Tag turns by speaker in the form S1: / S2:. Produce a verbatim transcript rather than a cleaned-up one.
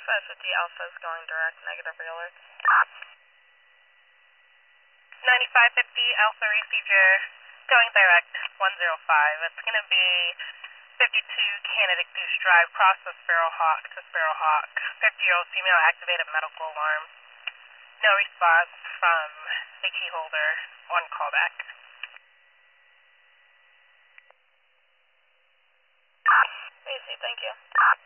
S1: five fifty Alpha is going direct, negative realert. ninety-five fifty Alpha Receiver, going direct, one zero five. It's going to be fifty-two Canada Goose Drive, cross the Sparrowhawk to Sparrowhawk. fifty-year-old female, activated medical alarm. No response from the key holder on callback. Easy, thank you.